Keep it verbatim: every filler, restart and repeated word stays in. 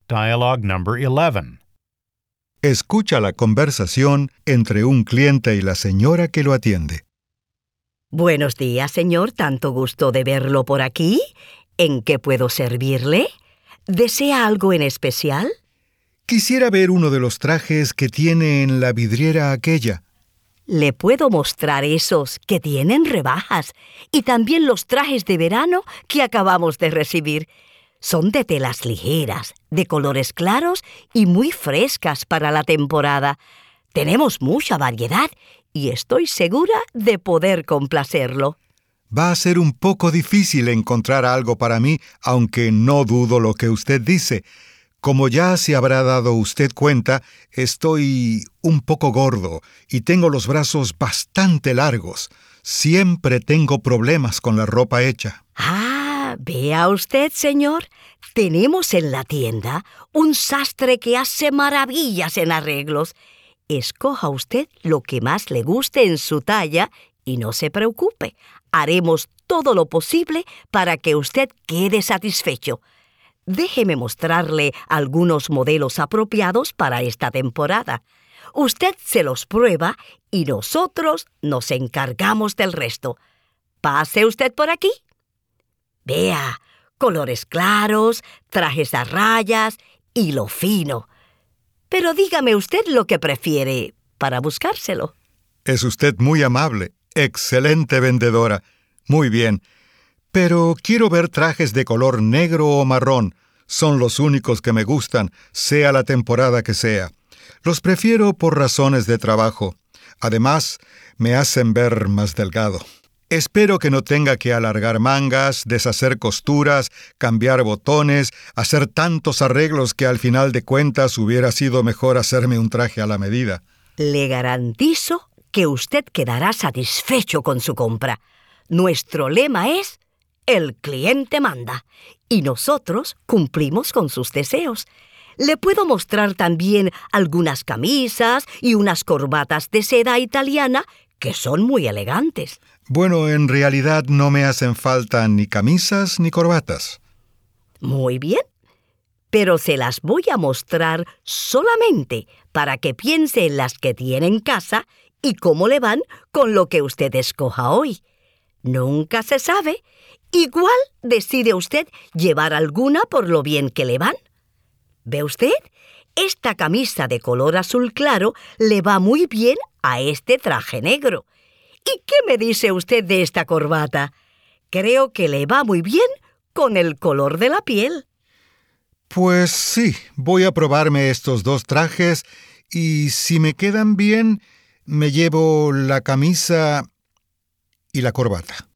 Dialogue number eleven. Escucha la conversación entre un cliente y la señora que lo atiende. Buenos días, señor. Tanto gusto de verlo por aquí. ¿En qué puedo servirle? ¿Desea algo en especial? Quisiera ver uno de los trajes que tiene en la vidriera aquella. Le puedo mostrar esos que tienen rebajas y también los trajes de verano que acabamos de recibir. Son de telas ligeras, de colores claros y muy frescas para la temporada. Tenemos mucha variedad y estoy segura de poder complacerlo. Va a ser un poco difícil encontrar algo para mí, aunque no dudo lo que usted dice. Como ya se habrá dado usted cuenta, estoy un poco gordo y tengo los brazos bastante largos. Siempre tengo problemas con la ropa hecha. Ah, vea usted, señor. Tenemos en la tienda un sastre que hace maravillas en arreglos. Escoja usted lo que más le guste en su talla y no se preocupe. Haremos todo lo posible para que usted quede satisfecho. Déjeme mostrarle algunos modelos apropiados para esta temporada. Usted se los prueba y nosotros nos encargamos del resto. Pase usted por aquí. Vea, colores claros, trajes a rayas, hilo fino. Pero dígame usted lo que prefiere para buscárselo. Es usted muy amable, excelente vendedora. Muy bien. Pero quiero ver trajes de color negro o marrón. Son los únicos que me gustan, sea la temporada que sea. Los prefiero por razones de trabajo. Además, me hacen ver más delgado. Espero que no tenga que alargar mangas, deshacer costuras, cambiar botones, hacer tantos arreglos que al final de cuentas hubiera sido mejor hacerme un traje a la medida. Le garantizo que usted quedará satisfecho con su compra. Nuestro lema es: el cliente manda, y nosotros cumplimos con sus deseos. Le puedo mostrar también algunas camisas y unas corbatas de seda italiana que son muy elegantes. Bueno, en realidad no me hacen falta ni camisas ni corbatas. Muy bien, pero se las voy a mostrar solamente para que piense en las que tiene en casa y cómo le van con lo que usted escoja hoy. Nunca se sabe. Igual decide usted llevar alguna por lo bien que le van. ¿Ve usted? Esta camisa de color azul claro le va muy bien a este traje negro. ¿Y qué me dice usted de esta corbata? Creo que le va muy bien con el color de la piel. Pues sí, voy a probarme estos dos trajes y si me quedan bien, me llevo la camisa y la corbata.